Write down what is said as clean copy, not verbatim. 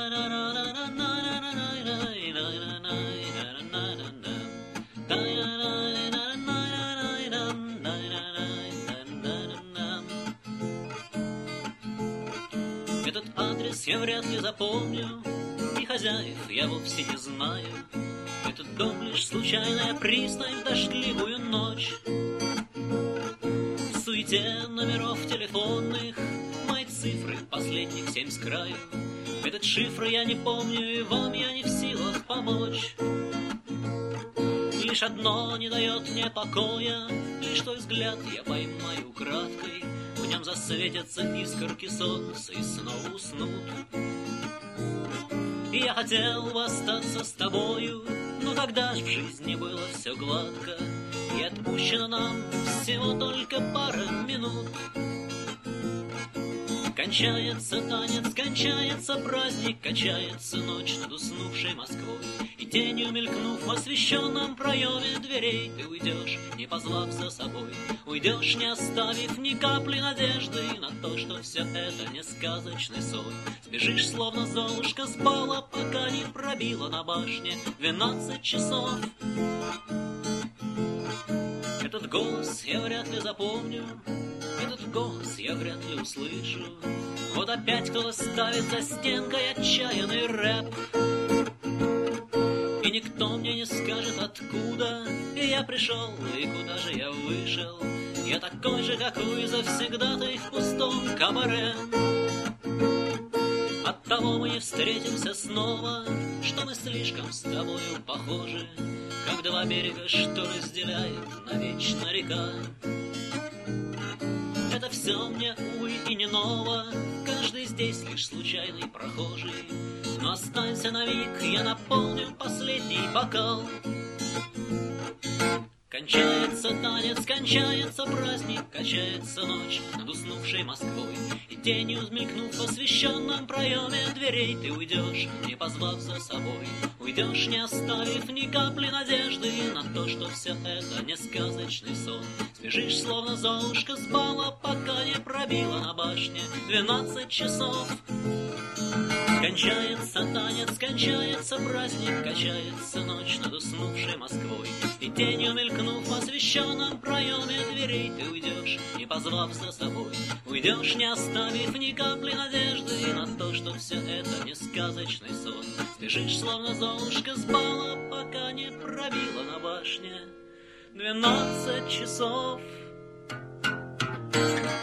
Этот адрес я вряд ли запомню, и хозяев я вовсе не знаю. Этот дом лишь случайная пристань в дождливую ночь. В суете номеров телефонных мои цифры последних 7 с краю. Этот шифр я не помню, и вам я не в силах помочь. Лишь одно не дает мне покоя, лишь твой взгляд я поймаю украдкой. В нем засветятся искорки солнца и снова уснут. И я хотел бы остаться с тобою, но тогда в жизни было все гладко, и отпущено нам всего только пара минут. Кончается танец, кончается праздник, качается ночь над уснувшей Москвой. И тенью мелькнув в освещенном проеме дверей, ты уйдешь, не позвав за собой. Уйдешь, не оставив ни капли надежды на то, что все это не сказочный сон. Сбежишь, словно Золушка с бала, пока не пробила на башне 12 часов. Этот голос я вряд ли запомню, этот голос я вряд ли услышу. Вот опять кто-то ставит за стенкой отчаянный рэп, и никто мне не скажет, откуда я пришел и куда же я вышел. Я такой же, как вы, завсегдатый в пустом кабаре. Оттого мы не встретимся снова, что мы слишком с тобою похожи, как два берега, что разделяет навечно река. Это все мне, увы, и не ново, каждый здесь лишь случайный прохожий. Но останься на миг, я наполню последний бокал. Кончается танец, кончается праздник, качается ночь над уснувшей Москвой. И тенью взмелькнув в освещенном проеме дверей, ты уйдешь, не позвав за собой. Уйдешь, не оставив ни капли надежды на то, что все это не сказочный сон. Сбежишь, словно Золушка с бала, пока не пробила на башне 12 часов. Кончается танец, кончается праздник, качается ночь над уснувшей Москвой. И тенью мелькнув в освещенном проеме дверей, ты уйдешь, не позвав за собой. Уйдешь, не оставив ни капли надежды на то, что все это не сказочный сон. Сбежишь, словно Золушка с бала, пока не пробила на башне 12 часов.